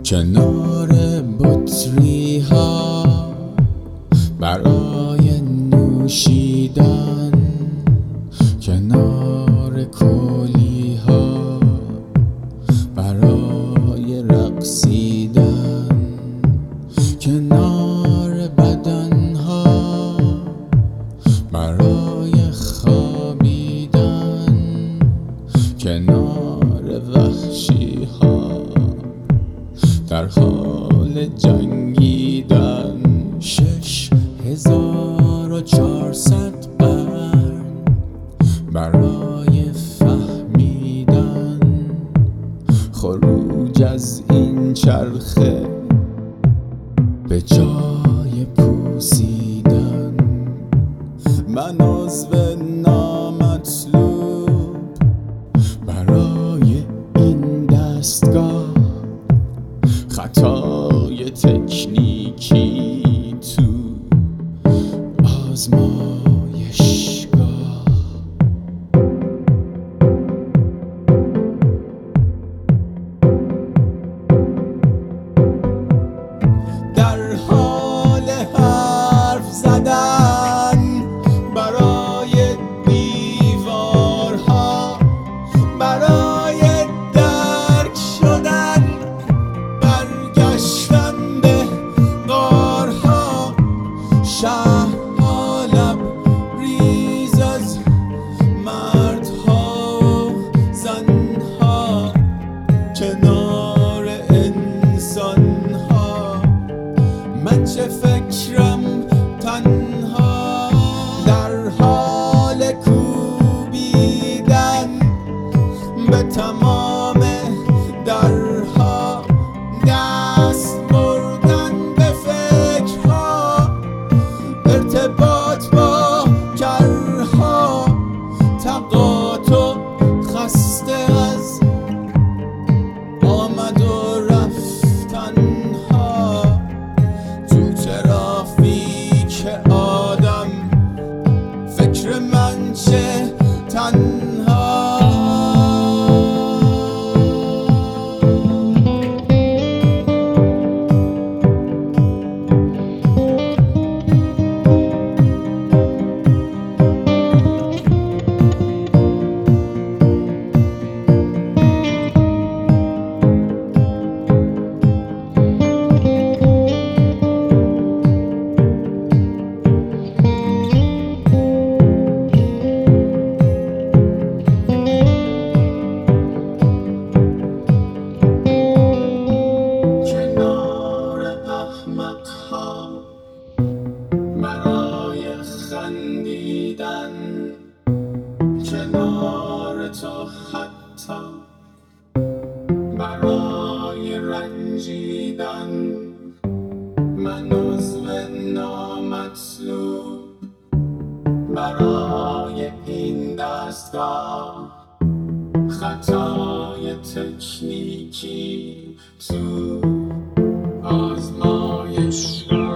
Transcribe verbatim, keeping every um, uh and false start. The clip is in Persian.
کنار بطری ها برای نوشیدن، کنار کولی ها برای رقصیدن، کنار بدن ها برای خوابیدن، کنار وحشی ها در حال جنگیدن. شش هزار و چهارصد قرن برای فهمیدن خروج از این چرخه به جای پوسیدن. من عضو نامطلوب برای این دستگاه، خطای تکنیکی تو آزمایشگاه. در حال حرف زدن برای دیوارها، برای درک شدن، برگشتن به غارها. شهرها لبریز از مردها و زنها، کنار انسانها. من چه فکرم تنها در حال کوبیدن به تمام درها، دست بردن به فکرها، ارتباط با کرها، تقاطع خسته از آمد و رفتنها. تو ترافیک آدم فکر من چه تنها. برای خندیدن کنار تو، حتی برای رنجیدن. من عضو نامطلوب برای این دستگاه، خطای تکنیکی تو آزمایشگاه.